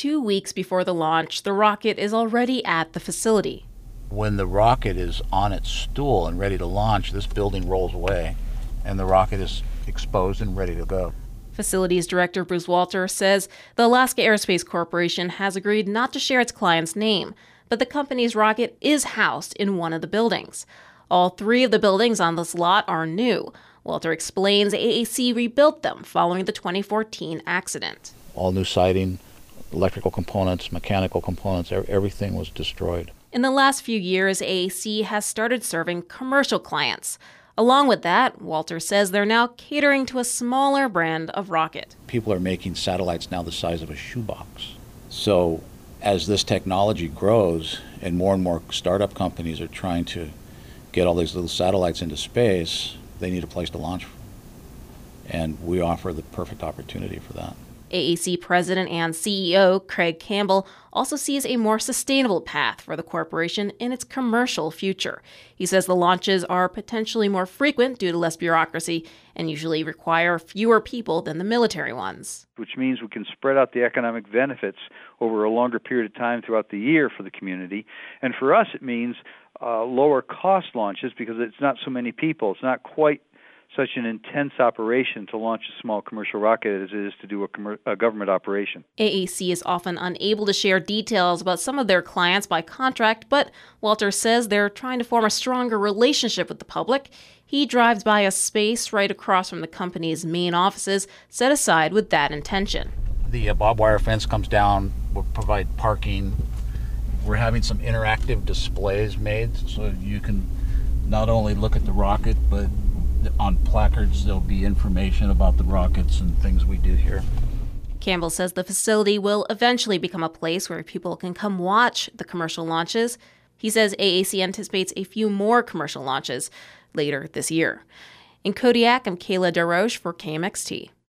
2 weeks before the launch, the rocket is already at the facility. When the rocket is on its stool and ready to launch, this building rolls away and the rocket is exposed and ready to go. Facilities Director Bruce Walter says the Alaska Aerospace Corporation has agreed not to share its client's name, but the company's rocket is housed in one of the buildings. All 3 of the buildings on this lot are new. Walter explains AAC rebuilt them following the 2014 accident. All new siding, electrical components, mechanical components, everything was destroyed. In the last few years, AAC has started serving commercial clients. Along with that, Walter says they're now catering to a smaller brand of rocket. People are making satellites now the size of a shoebox. So as this technology grows and more startup companies are trying to get all these little satellites into space, they need a place to launch. And we offer the perfect opportunity for that. AAC President and CEO Craig Campbell also sees a more sustainable path for the corporation in its commercial future. He says the launches are potentially more frequent due to less bureaucracy and usually require fewer people than the military ones. Which means we can spread out the economic benefits over a longer period of time throughout the year for the community. And for us, it means lower cost launches because it's not so many people. It's not quite such an intense operation to launch a small commercial rocket as it is to do a government operation. AAC is often unable to share details about some of their clients by contract, but Walter says they're trying to form a stronger relationship with the public. He drives by a space right across from the company's main offices set aside with that intention. The barbed wire fence comes down, we'll provide parking. We're having some interactive displays made so you can not only look at the rocket, but on placards there'll be information about the rockets and things we do here. Campbell says the facility will eventually become a place where people can come watch the commercial launches. He says AAC anticipates a few more commercial launches later this year. In Kodiak, I'm Kayla DeRoche for KMXT.